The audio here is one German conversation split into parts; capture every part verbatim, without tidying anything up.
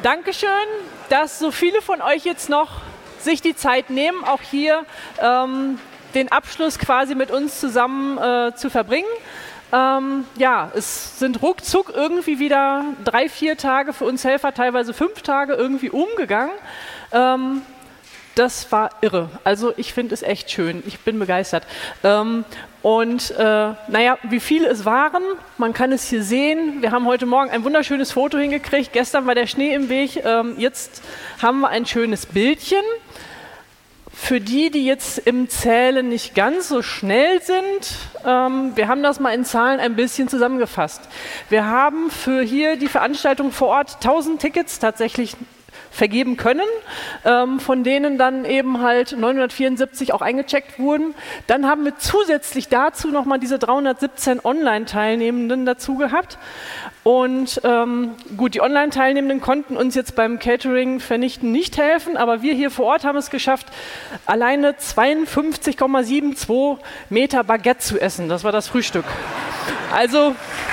Dankeschön, dass so viele von euch jetzt noch sich die Zeit nehmen, auch hier ähm, den Abschluss quasi mit uns zusammen äh, zu verbringen. Ähm, ja, es sind ruckzuck irgendwie wieder drei, vier Tage für uns Helfer, teilweise fünf Tage irgendwie umgegangen. Ähm, das war irre. Also ich finde es echt schön. Ich bin begeistert. Ähm, und äh, naja, wie viele es waren, man kann es hier sehen. Wir haben heute Morgen ein wunderschönes Foto hingekriegt. Gestern war der Schnee im Weg. Ähm, jetzt haben wir ein schönes Bildchen. Für die, die jetzt im Zählen nicht ganz so schnell sind, ähm, wir haben das mal in Zahlen ein bisschen zusammengefasst. Wir haben für hier die Veranstaltung vor Ort tausend Tickets tatsächlich vergeben können, ähm, von denen dann eben halt neunhundertvierundsiebzig auch eingecheckt wurden. Dann haben wir zusätzlich dazu nochmal diese dreihundertsiebzehn Online-Teilnehmenden dazu gehabt. Und ähm, gut, die Online-Teilnehmenden konnten uns jetzt beim Catering vernichten nicht helfen, aber wir hier vor Ort haben es geschafft, alleine zweiundfünfzig Komma zweiundsiebzig Meter Baguette zu essen. Das war das Frühstück. Also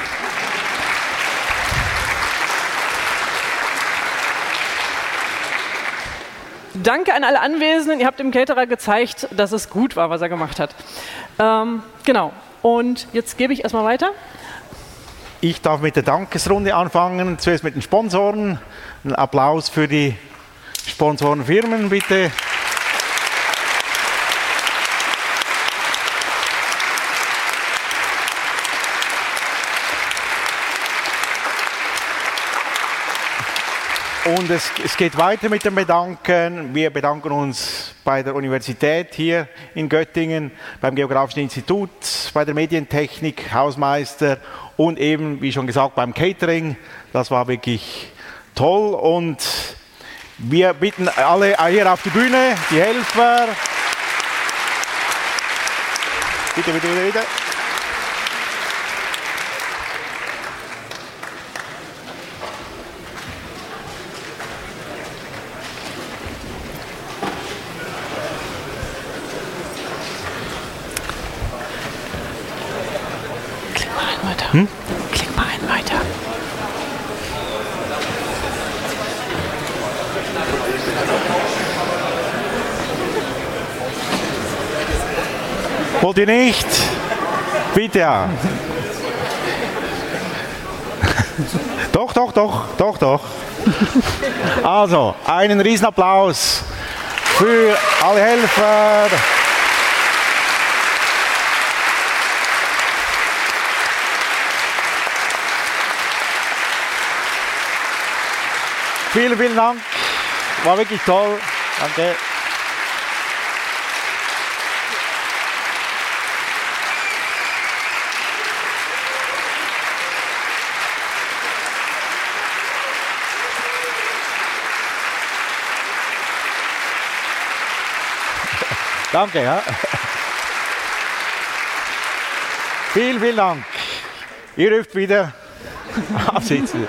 danke an alle Anwesenden. Ihr habt dem Caterer gezeigt, dass es gut war, was er gemacht hat. Ähm, genau. Und jetzt gebe ich erstmal weiter. Ich darf mit der Dankesrunde anfangen. Zuerst mit den Sponsoren. Ein Applaus für die Sponsorenfirmen, bitte. Und es, es geht weiter mit dem Bedanken. Wir bedanken uns bei der Universität hier in Göttingen, beim Geografischen Institut, bei der Medientechnik, Hausmeister und eben, wie schon gesagt, beim Catering. Das war wirklich toll. Und wir bitten alle hier auf die Bühne, die Helfer. Bitte, bitte, bitte, bitte. Hm? Klick mal einen weiter. Wollt ihr nicht? Bitte ja. Doch, doch, doch, doch, doch. Also, einen Riesenapplaus für alle Helfer. Vielen, vielen Dank. War wirklich toll. Danke. Danke, ja. Vielen, vielen Dank. Ihr dürft wieder absitzen.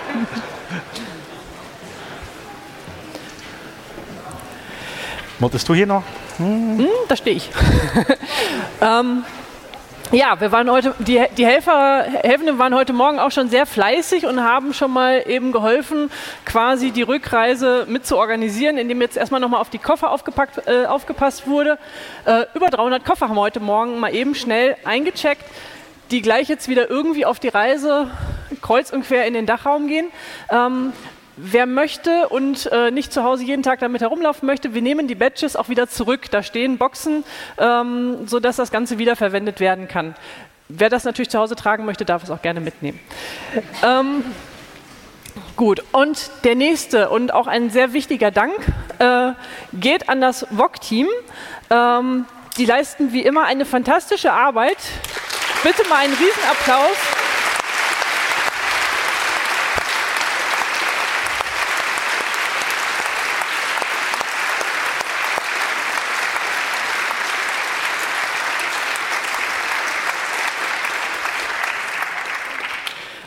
Wolltest du hier noch? Hm. Hm, da stehe ich. ähm, ja, wir waren heute, die, die Helfer, Helfenden waren heute Morgen auch schon sehr fleißig und haben schon mal eben geholfen, quasi die Rückreise mit zu organisieren, indem jetzt erstmal nochmal auf die Koffer aufgepackt, äh, aufgepasst wurde. Äh, über dreihundert Koffer haben wir heute Morgen mal eben schnell eingecheckt, die gleich jetzt wieder irgendwie auf die Reise kreuz und quer in den Dachraum gehen. Ähm, Wer möchte und äh, nicht zu Hause jeden Tag damit herumlaufen möchte, wir nehmen die Badges auch wieder zurück. Da stehen Boxen, ähm, sodass das Ganze wiederverwendet werden kann. Wer das natürlich zu Hause tragen möchte, darf es auch gerne mitnehmen. ähm, gut, und der nächste und auch ein sehr wichtiger Dank äh, geht an das V O G-Team. Ähm, die leisten wie immer eine fantastische Arbeit. Bitte mal einen Riesenapplaus.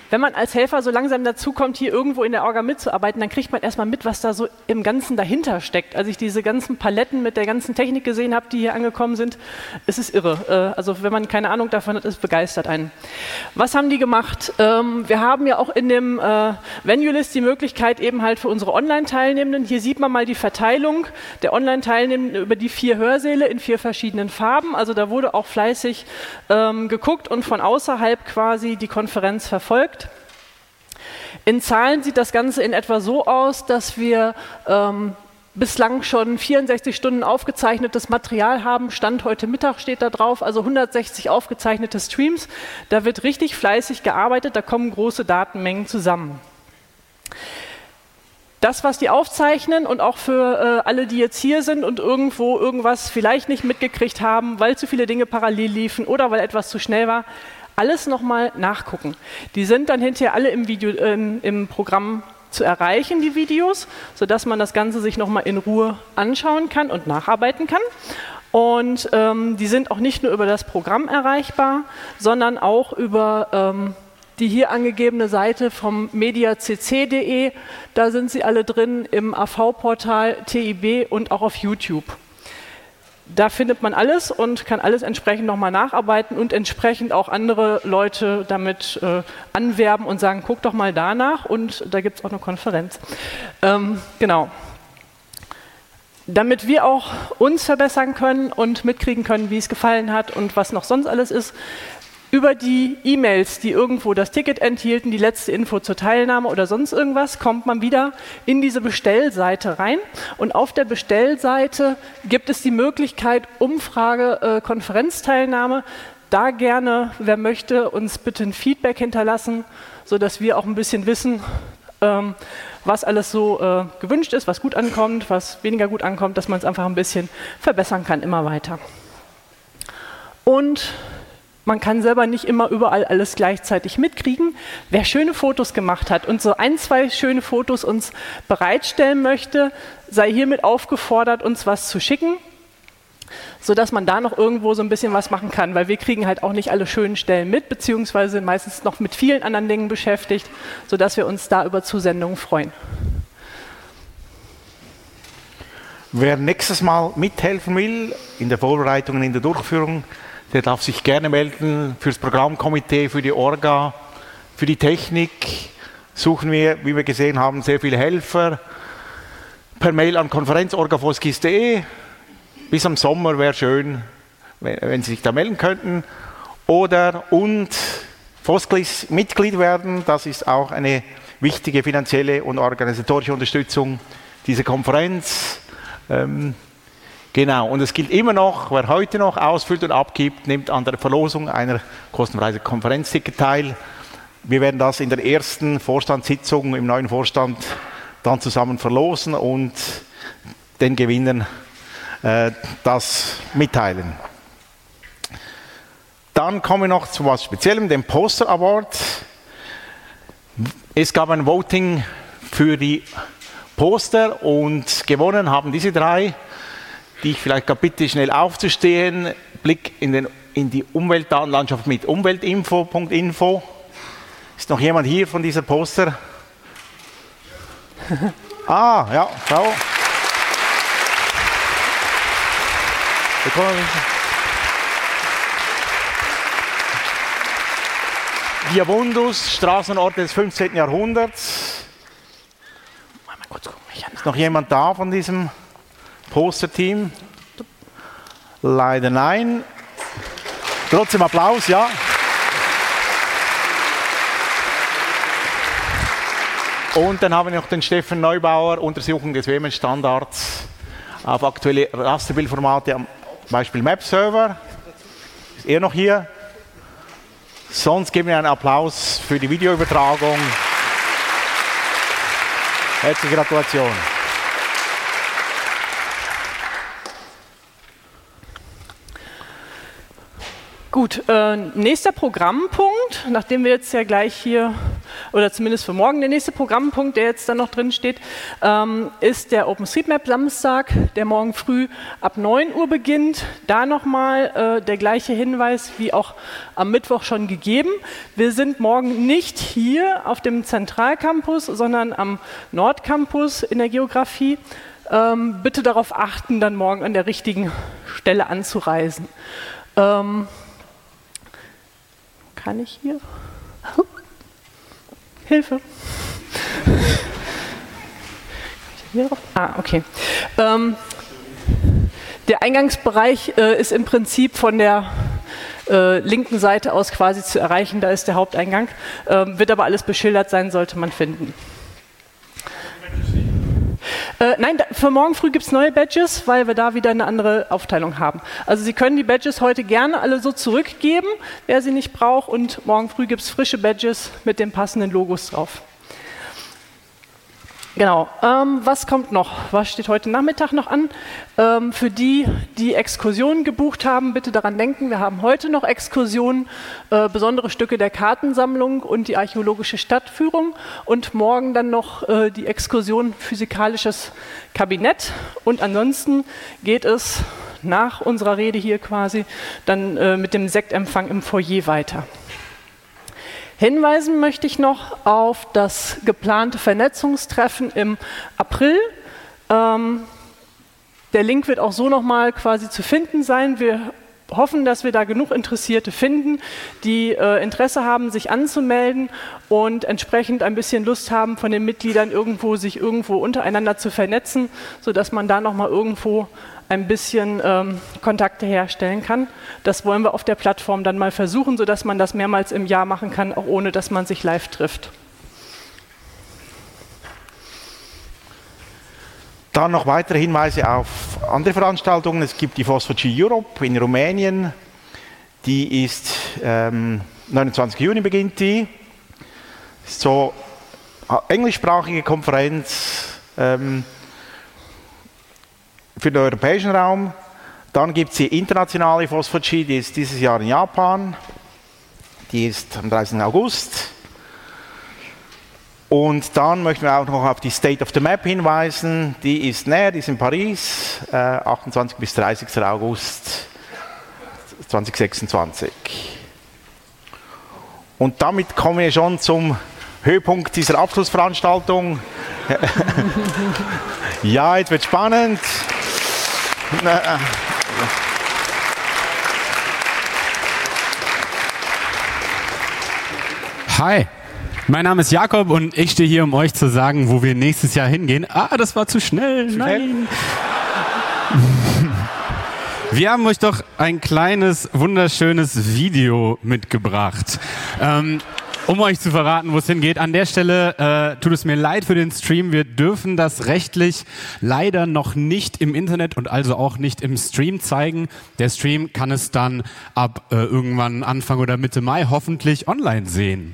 wenn man als Helfer so langsam dazu kommt, hier irgendwo in der Orga mitzuarbeiten, dann kriegt man erstmal mit, was da so im Ganzen dahinter steckt. Als ich diese ganzen Paletten mit der ganzen Technik gesehen habe, die hier angekommen sind, es ist irre. Äh, also wenn man keine Ahnung davon hat, ist begeistert einen. Was haben die gemacht? Ähm, wir haben ja auch in dem äh, Venue-List die Möglichkeit eben halt für unsere Online-Teilnehmenden, hier sieht man mal die Verteilung der Online-Teilnehmenden über die vier Hörsäle in vier verschiedenen Farben. Also da wurde auch fleißig ähm, geguckt und von außerhalb quasi die Konferenz verfolgt. In Zahlen sieht das Ganze in etwa so aus, dass wir ähm, bislang schon vierundsechzig Stunden aufgezeichnetes Material haben. Stand heute Mittag steht da drauf, also hundertsechzig aufgezeichnete Streams. Da wird richtig fleißig gearbeitet, da kommen große Datenmengen zusammen. Das, was die aufzeichnen und auch für äh, alle, die jetzt hier sind und irgendwo irgendwas vielleicht nicht mitgekriegt haben, weil zu viele Dinge parallel liefen oder weil etwas zu schnell war, alles nochmal nachgucken. Die sind dann hinterher alle im, Video, äh, im Programm zu erreichen, die Videos, sodass man das Ganze sich nochmal in Ruhe anschauen kann und nacharbeiten kann. Und ähm, die sind auch nicht nur über das Programm erreichbar, sondern auch über ähm, die hier angegebene Seite vom mediacc punkt de. Da sind sie alle drin im A V-Portal, T I B und auch auf YouTube. Da findet man alles und kann alles entsprechend nochmal nacharbeiten und entsprechend auch andere Leute damit äh, anwerben und sagen, guck doch mal danach und da gibt es auch eine Konferenz. Ähm, genau. Damit wir auch uns verbessern können und mitkriegen können, wie es gefallen hat und was noch sonst alles ist, über die E-Mails, die irgendwo das Ticket enthielten, die letzte Info zur Teilnahme oder sonst irgendwas, kommt man wieder in diese Bestellseite rein. Und auf der Bestellseite gibt es die Möglichkeit, Umfrage, äh, Konferenzteilnahme. Da gerne, wer möchte, uns bitte ein Feedback hinterlassen, sodass wir auch ein bisschen wissen, ähm, was alles so äh, gewünscht ist, was gut ankommt, was weniger gut ankommt, dass man es einfach ein bisschen verbessern kann, immer weiter. Und man kann selber nicht immer überall alles gleichzeitig mitkriegen. Wer schöne Fotos gemacht hat und so ein, zwei schöne Fotos uns bereitstellen möchte, sei hiermit aufgefordert, uns was zu schicken, sodass man da noch irgendwo so ein bisschen was machen kann, weil wir kriegen halt auch nicht alle schönen Stellen mit, beziehungsweise sind meistens noch mit vielen anderen Dingen beschäftigt, sodass wir uns da über Zusendungen freuen. Wer nächstes Mal mithelfen will, in der Vorbereitung und in der Durchführung, der darf sich gerne melden fürs Programmkomitee, für die Orga, für die Technik. Suchen wir, wie wir gesehen haben, sehr viele Helfer. Per Mail an konferenz punkt orga foskis punkt de. Bis am Sommer wäre schön, wenn, wenn Sie sich da melden könnten. Oder und Foskis Mitglied werden, das ist auch eine wichtige finanzielle und organisatorische Unterstützung dieser Konferenz. Ähm, Genau, und es gilt immer noch, wer heute noch ausfüllt und abgibt, nimmt an der Verlosung einer kostenfreien Konferenzticket teil. Wir werden das in der ersten Vorstandssitzung im neuen Vorstand dann zusammen verlosen und den Gewinnern äh, das mitteilen. Dann kommen wir noch zu etwas Speziellem, dem Poster Award. Es gab ein Voting für die Poster und gewonnen haben diese drei, die ich vielleicht bitte schnell aufzustehen. Blick in, den, in die Umweltdatenlandschaft mit umweltinfo punkt info. Ist noch jemand hier von dieser Poster? Ah, ja, schau. Diabundus, Straßenorte des fünfzehnten Jahrhunderts. Ist noch jemand da von diesem Poster-Team? Leider nein. Trotzdem Applaus, ja. Und dann haben wir noch den Steffen Neubauer, Untersuchung des W M S-Standards auf aktuelle Rasterbildformate, am Beispiel Map-Server. Ist er noch hier? Sonst geben wir einen Applaus für die Videoübertragung. Herzliche Gratulation. Gut, äh, nächster Programmpunkt, nachdem wir jetzt ja gleich hier oder zumindest für morgen der nächste Programmpunkt, der jetzt dann noch drin steht, ähm, ist der OpenStreetMap Samstag, der morgen früh ab neun Uhr beginnt. Da nochmal äh, der gleiche Hinweis wie auch am Mittwoch schon gegeben. Wir sind morgen nicht hier auf dem Zentralcampus, sondern am Nordcampus in der Geografie. Ähm, bitte darauf achten, dann morgen an der richtigen Stelle anzureisen. Ähm, kann ich hier? Hilfe. Ah, okay. Ähm, der Eingangsbereich äh, ist im Prinzip von der äh, linken Seite aus quasi zu erreichen. Da ist der Haupteingang. Ähm, wird aber alles beschildert sein, sollte man finden. Äh, nein, da, für morgen früh gibt es neue Badges, weil wir da wieder eine andere Aufteilung haben. Also Sie können die Badges heute gerne alle so zurückgeben, wer sie nicht braucht, und morgen früh gibt es frische Badges mit den passenden Logos drauf. Genau, ähm, was kommt noch? Was steht heute Nachmittag noch an? Ähm, für die, die Exkursionen gebucht haben, bitte daran denken, wir haben heute noch Exkursionen, äh, besondere Stücke der Kartensammlung und die archäologische Stadtführung und morgen dann noch äh, die Exkursion Physikalisches Kabinett. Und ansonsten geht es nach unserer Rede hier quasi dann äh, mit dem Sektempfang im Foyer weiter. Hinweisen möchte ich noch auf das geplante Vernetzungstreffen im April. Ähm, der Link wird auch so nochmal quasi zu finden sein. Wir hoffen, dass wir da genug Interessierte finden, die äh, Interesse haben, sich anzumelden und entsprechend ein bisschen Lust haben, von den Mitgliedern irgendwo sich irgendwo untereinander zu vernetzen, sodass man da nochmal irgendwo ein bisschen ähm, Kontakte herstellen kann. Das wollen wir auf der Plattform dann mal versuchen, sodass man das mehrmals im Jahr machen kann, auch ohne dass man sich live trifft. Dann noch weitere Hinweise auf andere Veranstaltungen. Es gibt die Phospho-G Europe in Rumänien. Die ist ähm, neunundzwanzigsten Juni beginnt die. Ist so eine englischsprachige Konferenz ähm, für den europäischen Raum. Dann gibt es die internationale Phospho-G, die ist dieses Jahr in Japan. Die ist am dreißigsten August. Und dann möchten wir auch noch auf die State of the Map hinweisen. Die ist näher, die ist in Paris, äh, achtundzwanzigsten bis dreißigsten August zweitausendsechsundzwanzig. Und damit kommen wir schon zum Höhepunkt dieser Abschlussveranstaltung. Ja, jetzt wird spannend. Hi, mein Name ist Jakob und ich stehe hier, um euch zu sagen, wo wir nächstes Jahr hingehen. Ah, das war zu schnell. Zu Nein. Wir haben euch doch ein kleines, wunderschönes Video mitgebracht. Ähm, Um euch zu verraten, wo es hingeht. An der Stelle äh, tut es mir leid für den Stream. Wir dürfen das rechtlich leider noch nicht im Internet und also auch nicht im Stream zeigen. Der Stream kann es dann ab äh, irgendwann Anfang oder Mitte Mai hoffentlich online sehen.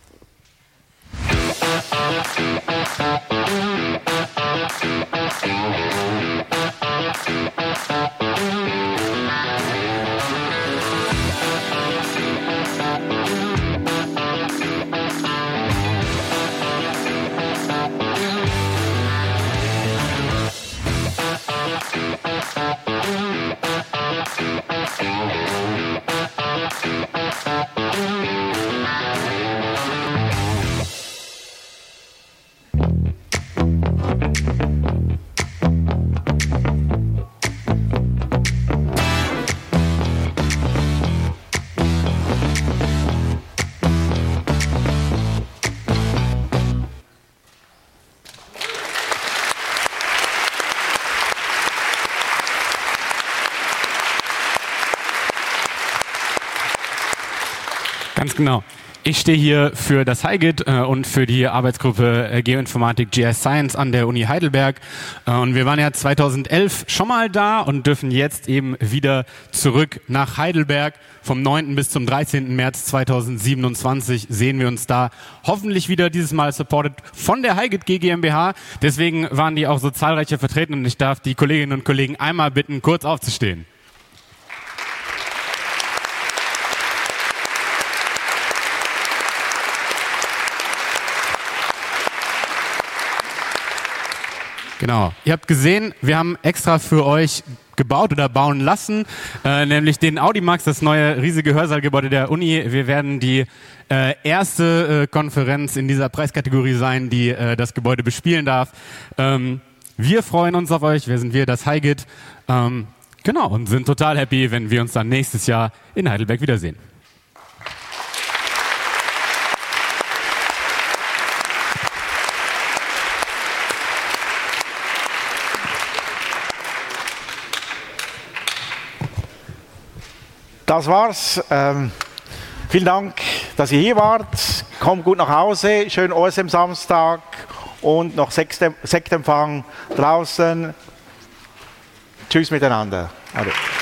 Ganz genau. Ich stehe hier für das HiGit äh, und für die Arbeitsgruppe äh, Geoinformatik G I Science an der Uni Heidelberg. Äh, und wir waren ja zweitausendelf schon mal da und dürfen jetzt eben wieder zurück nach Heidelberg. Vom neunten bis zum dreizehnten März zweitausendsiebenundzwanzig sehen wir uns da hoffentlich wieder, dieses Mal supported von der HiGit G GmbH. Deswegen waren die auch so zahlreiche vertreten und ich darf die Kolleginnen und Kollegen einmal bitten, kurz aufzustehen. Genau. Ihr habt gesehen, wir haben extra für euch gebaut oder bauen lassen, äh, nämlich den Audimax, das neue riesige Hörsaalgebäude der Uni. Wir werden die äh, erste äh, Konferenz in dieser Preiskategorie sein, die äh, das Gebäude bespielen darf. Ähm, wir freuen uns auf euch. Wer sind wir? Das HiGit. Ähm, genau. Und sind total happy, wenn wir uns dann nächstes Jahr in Heidelberg wiedersehen. Das war's. Ähm, vielen Dank, dass ihr hier wart. Kommt gut nach Hause. Schönen O S M-Samstag und noch Sektempfang draußen. Tschüss miteinander. Ade.